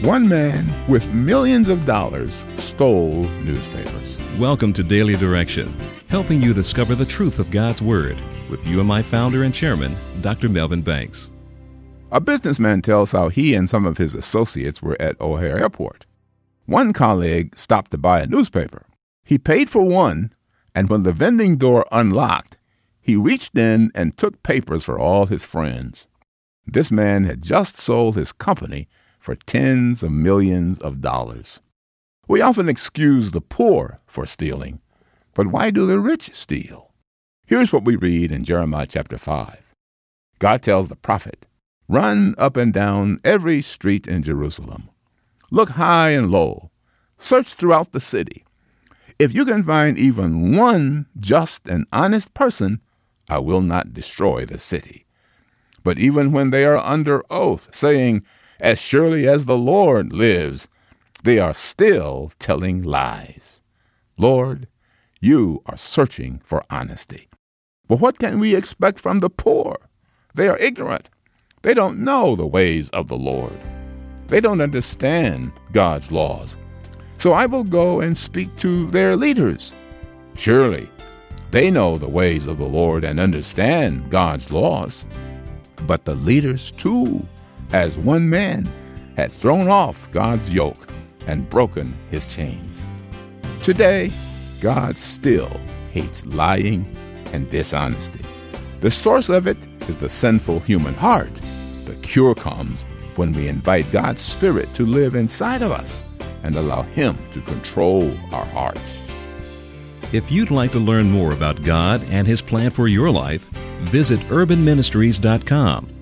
One man with millions of dollars stole newspapers. Welcome to Daily Direction, helping you discover the truth of God's Word with UMI founder and chairman, Dr. Melvin Banks. A businessman tells how he and some of his associates were at O'Hare Airport. One colleague stopped to buy a newspaper. He paid for one, and when the vending door unlocked, he reached in and took papers for all his friends. This man had just sold his company for tens of millions of dollars. We often excuse the poor for stealing, but why do the rich steal? Here's what we read in Jeremiah chapter 5. God tells the prophet, "Run up and down every street in Jerusalem. Look high and low. Search throughout the city. If you can find even one just and honest person, I will not destroy the city. But even when they are under oath, saying, 'As surely as the Lord lives,' they are still telling lies. Lord, you are searching for honesty. But what can we expect from the poor? They are ignorant. They don't know the ways of the Lord. They don't understand God's laws. So I will go and speak to their leaders. Surely they know the ways of the Lord and understand God's laws. But the leaders, too, as one man, had thrown off God's yoke and broken his chains. Today, God still hates lying and dishonesty. The source of it is the sinful human heart. The cure comes when we invite God's Spirit to live inside of us and allow Him to control our hearts. If you'd like to learn more about God and His plan for your life, visit urbanministries.com.